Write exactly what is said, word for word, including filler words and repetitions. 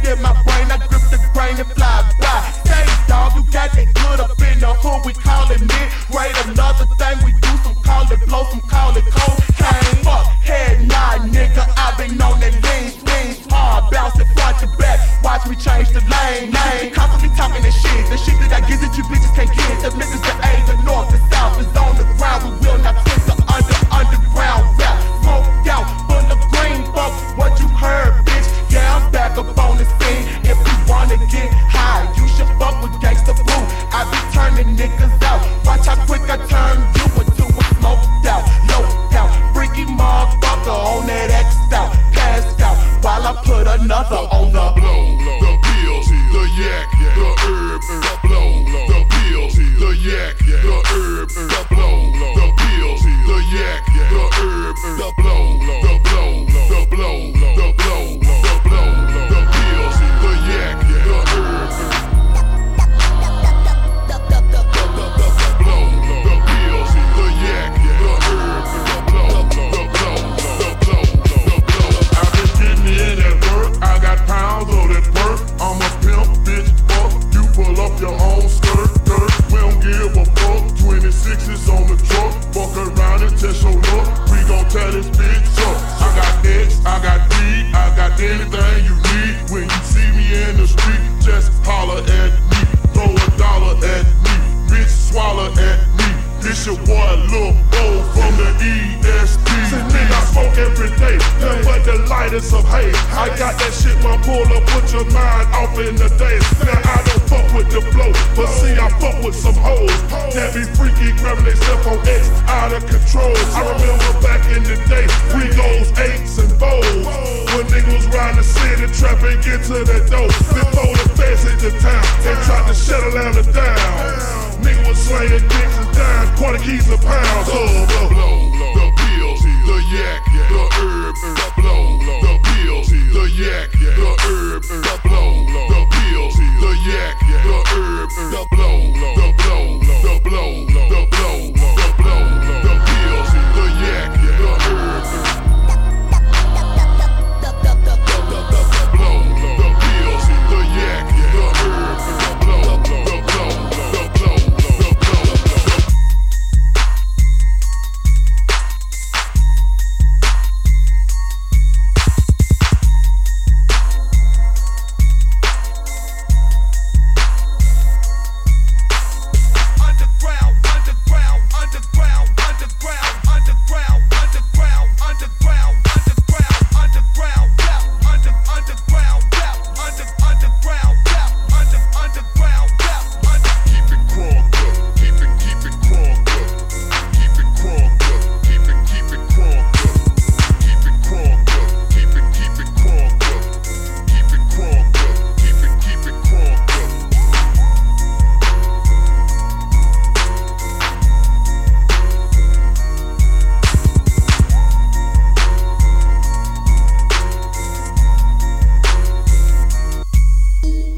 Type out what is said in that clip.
in my brain, I grip the grain and fly by. Say, dog, you got that good up in the hood, we call it mid-grade. Another thing we do, some call it blow, some call it cocaine. Fuck, head nod, nigga, I been on that lean, lean, hard, bounce it front to back. Watch me change the lane, lane. Constantly talking that shit, the shit that I give that you bitches can't get. The Memphis, the A, the North, the South is on the ground. We will not twist the under, underground rap. Smoked out, full of green, fuck what you heard, bitch. Yeah, I'm back up on the scene. If you wanna get high, you should fuck with Gangsta Boo. I be turning niggas out. Watch how quick I turn you into a smoked out, low out, freaky motherfucker on that X out, passed out while I put another on the blow, the pills, the yak, the herb, the blow, the pills, the yak, the herb, the blow, the pills, the yak, the herb, the blow, the blow, the blow, the blow, the blow, the pills, the yak, the herb, the blow, the pills, the yak, the herb, the blow, the blow, the blow, the blow. I've been getting in that work, I got pounds of that perk. I'm a pimp, bitch, fuck. You pull up your own skirt, skirt. We don't give a fuck. twenty-sixes on the truck. Fuck around and test your luck. We gon' tear this bitch up. I got X, I got D, I got anything you need. When you see me in the street, just holler at me. Throw a dollar at me, bitch, swallow at me. This your boy Lil Bo from the E S T. See, nigga, I smoke every day, nothing but the lightest of hate. I got that shit, my pull up, put your mind off in the day. Now I don't fuck with the flow, but see I fuck with some hoes that be freaky, grabbing themselves on X, out of control. I remember back in the day, we goes eights and fours. When niggas was riding the city, trapping, get to the door. Before the feds hit the town, they tried to shut Atlanta down. Nigga was slaying dicks and dying, quarter keys a pound. So the blow, the pills, the yak, the herb, the blow, the pills, the yak, the herb, the